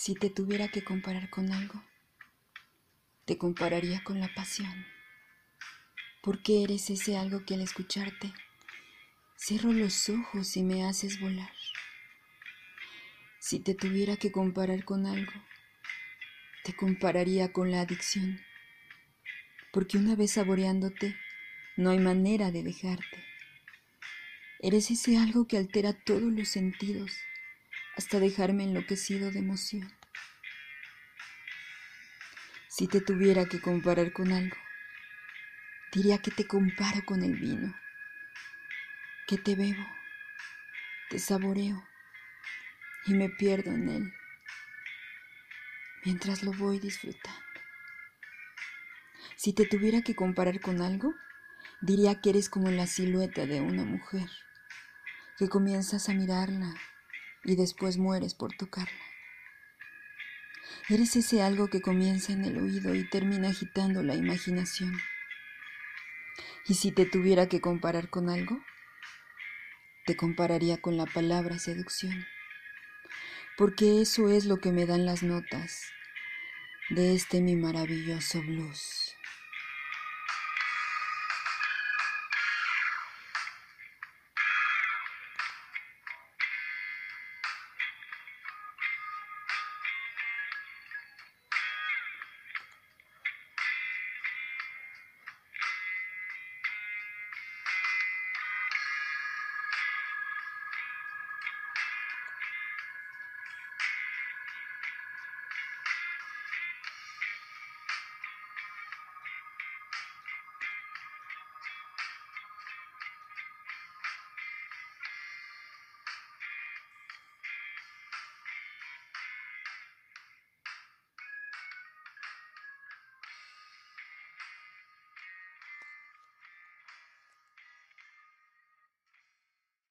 Si te tuviera que comparar con algo, te compararía con la pasión, porque eres ese algo que al escucharte cierro los ojos y me haces volar. Si te tuviera que comparar con algo, te compararía con la adicción, porque una vez saboreándote, no hay manera de dejarte. Eres ese algo que altera todos los sentidos, hasta dejarme enloquecido de emoción. Si te tuviera que comparar con algo, diría que te comparo con el vino, que te bebo, te saboreo y me pierdo en él, mientras lo voy disfrutando. Si te tuviera que comparar con algo, diría que eres como la silueta de una mujer, que comienzas a mirarla y después mueres por tocarla. Eres ese algo que comienza en el oído y termina agitando la imaginación. Y si te tuviera que comparar con algo, te compararía con la palabra seducción, porque eso es lo que me dan las notas de este mi maravilloso blues.